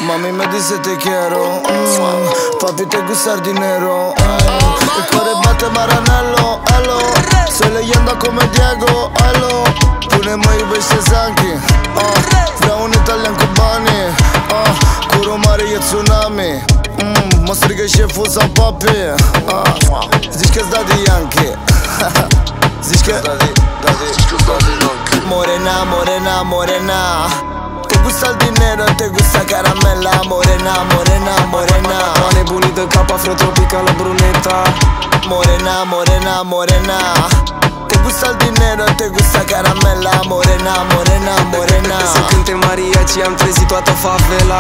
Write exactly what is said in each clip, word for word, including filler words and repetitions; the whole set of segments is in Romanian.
Mami me dice te quiero, mm. Papi te gusta el dinero, mm. El core bate Maranello, hello. Soy leyenda come Diego, hello. Pune mai iubește Zanchi, uh. Vreau un italian cu banii, uh. Curo mare e tsunami, mm. Mă strigă șeful sau papi, uh. Zici că-s Daddy Yankee. Zici că Daddy, Daddy, Daddy Yankee. Morena, morena, morena. Te gusta el dinero, te gusta caramela. Morena, morena, morena. M-a nebunit de cap afro-tropicală bruneta. Morena, morena, morena. Te gusta el dinero, te gusta caramela. Morena, morena, morena. Să cânte mariachi, am trezit toată favela.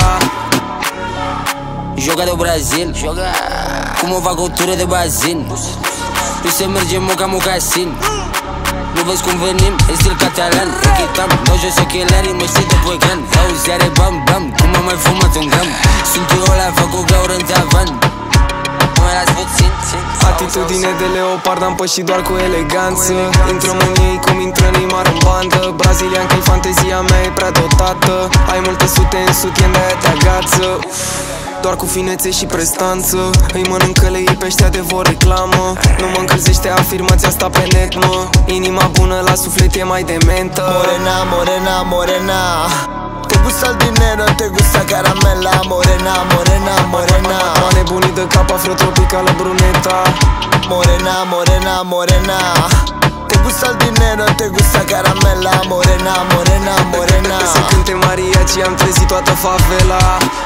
Joga do Brasil, joga com uma cultura de bazin. Tu se merge moca mocassin. Nu vezi cum venim, e stil catalan. Echitam, dau jos ochelari, mă știi de băgan. Auzi, are bam, bam, cum am mai fumat un gram. Sunt eu ăla, fac o gaură în tavan. Mă las puțin. Atitudine de leopard, am pășit doar cu eleganță. Intrăm în ei cum intră Neymar în bandă. Brazilian că-i fantezia mea e prea dotată. Ai multe sute în sutien, de-aia te agață. Doar cu finețe și prestanță. Îi mănâncă lei pe ăștia de vor reclamă. Nu mă încălzește afirmația asta pe net, mă. Inima bună la suflet e mai dementă. Morena, morena, morena. Te gusta el dinero, te gusta caramela. Morena, morena, morena. M-a nebunit de cap afro-tropicală bruneta. Morena, morena, morena. Te gusta el dinero, te gusta caramela. Morena, morena, morena. Să cânte mariachi, am trezit toată favela.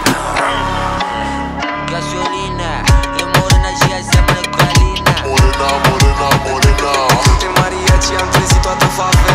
Gasolina, e morena și ea seamănă cu Alina. Morena, morena, morena. Să cânte mariachi, am trezit toată favela.